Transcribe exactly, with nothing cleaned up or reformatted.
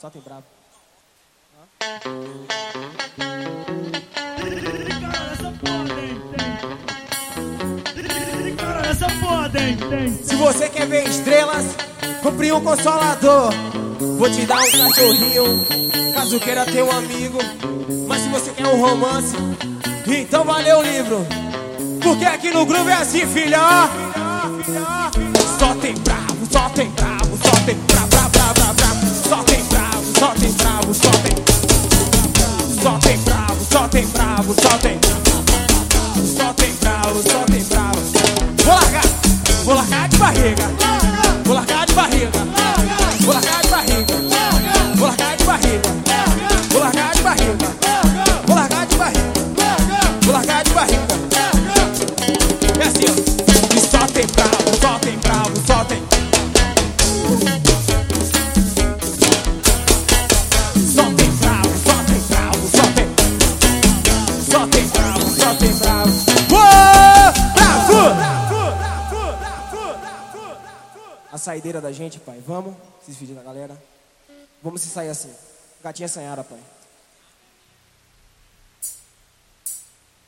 Só tem bravo. Se você quer ver estrelas, compre um consolador. Vou te dar um cachorrinho, caso queira ter um amigo. Mas se você quer um romance, então valeu o livro. Porque aqui no Groove é assim, filha. Só tem bravo, só tem bravo, só tem bravo, bravo, bravo, bravo. Só tem bravo, só tem bravo, só tem Só tem bravo, só tem bravo, só tem Só tem bravo, só tem bravo. Vou largar, vou largar de barriga. Vou largar de barriga. Vou largar de barriga. Vou largar de barriga. Vou largar de barriga. Vou largar de barriga. Vou largar de barriga. É assim, ó. E só tem bravo, só tem bravo, só tem Só tem bravo, só tem bravo, só tem Só tem bravo, só tem bravo. Uou! Bravo! A saideira da gente, pai. Vamos se despedir da galera. Vamos se sair assim. Gatinha Sanhara, pai.